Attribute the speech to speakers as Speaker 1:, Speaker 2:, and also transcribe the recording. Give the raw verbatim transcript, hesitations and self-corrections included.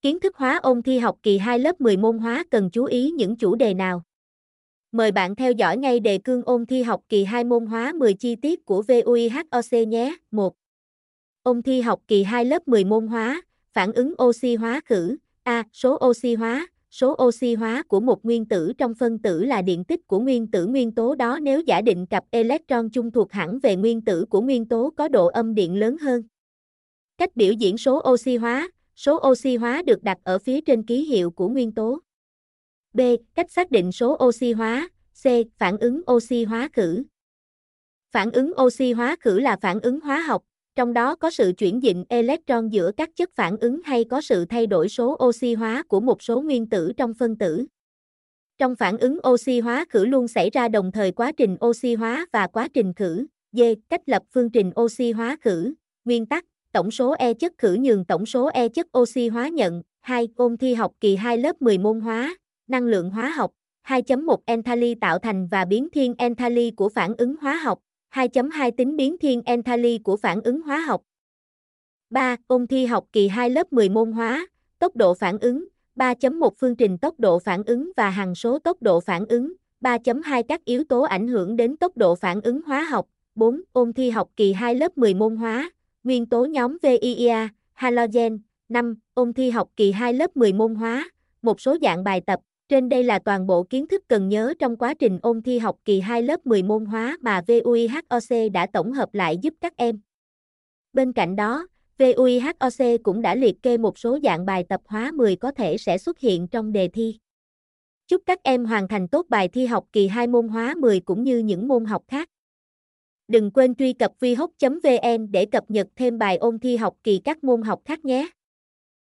Speaker 1: Kiến thức hóa ôn thi học kỳ hai lớp mười môn hóa cần chú ý những chủ đề nào? Mời bạn theo dõi ngay đề cương ôn thi học kỳ hai môn hóa mười chi tiết của vê u i hát o xê nhé. một. Ôn thi học kỳ hai lớp mười môn hóa, phản ứng oxy hóa khử. A. Số oxy hóa. Số oxy hóa của một nguyên tử trong phân tử là điện tích của nguyên tử nguyên tố đó nếu giả định cặp electron chung thuộc hẳn về nguyên tử của nguyên tố có độ âm điện lớn hơn. Cách biểu diễn số oxy hóa. Số oxy hóa được đặt ở phía trên ký hiệu của nguyên tố. B. Cách xác định số oxy hóa. C. Phản ứng oxy hóa khử. Phản ứng oxy hóa khử là phản ứng hóa học, trong đó có sự chuyển dịch electron giữa các chất phản ứng hay có sự thay đổi số oxy hóa của một số nguyên tử trong phân tử. Trong phản ứng oxy hóa khử luôn xảy ra đồng thời quá trình oxy hóa và quá trình khử. D. Cách lập phương trình oxy hóa khử. Nguyên tắc, tổng số E chất khử nhường tổng số E chất oxy hóa nhận. hai. Ôn thi học kỳ hai lớp mười môn hóa, năng lượng hóa học. hai chấm một Enthalpy tạo thành và biến thiên enthalpy của phản ứng hóa học. hai chấm hai Tính biến thiên enthalpy của phản ứng hóa học. ba. Ôn thi học kỳ hai lớp mười môn hóa, tốc độ phản ứng. ba chấm một Phương trình tốc độ phản ứng và hằng số tốc độ phản ứng. ba chấm hai Các yếu tố ảnh hưởng đến tốc độ phản ứng hóa học. bốn. Ôn thi học kỳ hai lớp mười môn hóa, nguyên tố nhóm vê i a, halogen. năm. Ôn thi học kỳ hai lớp mười môn hóa, một số dạng bài tập. Trên đây là toàn bộ kiến thức cần nhớ trong quá trình ôn thi học kỳ hai lớp mười môn hóa mà vê u i hát o xê đã tổng hợp lại giúp các em. Bên cạnh đó, vê u i hát o xê cũng đã liệt kê một số dạng bài tập hóa mười có thể sẽ xuất hiện trong đề thi. Chúc các em hoàn thành tốt bài thi học kỳ hai môn hóa mười cũng như những môn học khác. Đừng quên truy cập vhoc chấm vn để cập nhật thêm bài ôn thi học kỳ các môn học khác nhé.